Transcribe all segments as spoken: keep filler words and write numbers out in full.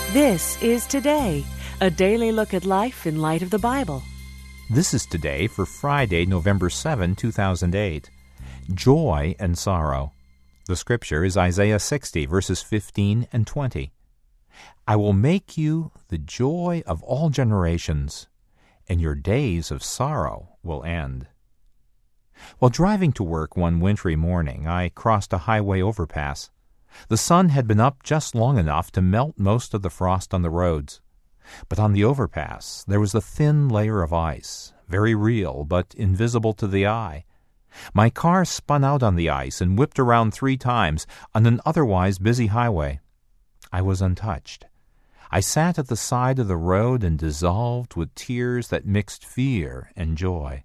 This is Today, a daily look at life in light of the Bible. This is Today for Friday, November seventh, two thousand eight. Joy and sorrow. The scripture is Isaiah sixty, verses fifteen and twenty. I will make you the joy of all generations, and your days of sorrow will end. While driving to work one wintry morning, I crossed a highway overpass. The sun had been up just long enough to melt most of the frost on the roads. But on the overpass there was a thin layer of ice, very real but invisible to the eye. My car spun out on the ice and whipped around three times on an otherwise busy highway. I was untouched. I sat at the side of the road and dissolved with tears that mixed fear and joy.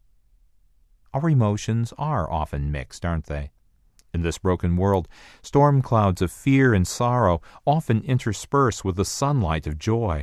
Our emotions are often mixed, aren't they? In this broken world, storm clouds of fear and sorrow often intersperse with the sunlight of joy.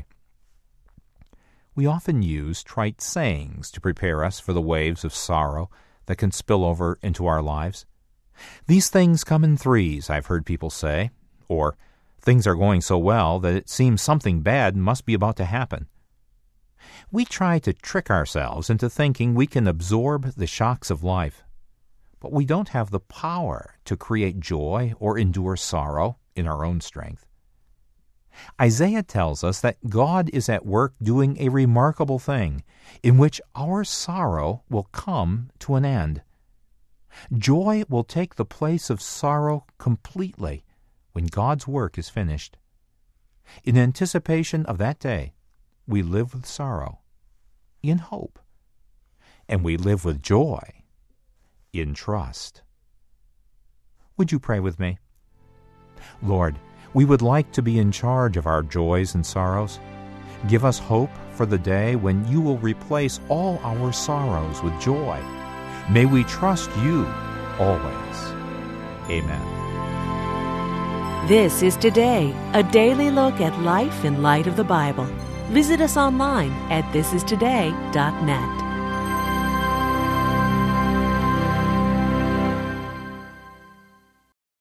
We often use trite sayings to prepare us for the waves of sorrow that can spill over into our lives. These things come in threes, I've heard people say, or things are going so well that it seems something bad must be about to happen. We try to trick ourselves into thinking we can absorb the shocks of life. But we don't have the power to create joy or endure sorrow in our own strength. Isaiah tells us that God is at work doing a remarkable thing in which our sorrow will come to an end. Joy will take the place of sorrow completely when God's work is finished. In anticipation of that day, we live with sorrow in hope, and we live with joy in trust. Would you pray with me? Lord, we would like to be in charge of our joys and sorrows. Give us hope for the day when you will replace all our sorrows with joy. May we trust you always. Amen. This is Today, a daily look at life in light of the Bible. Visit us online at this is today dot net.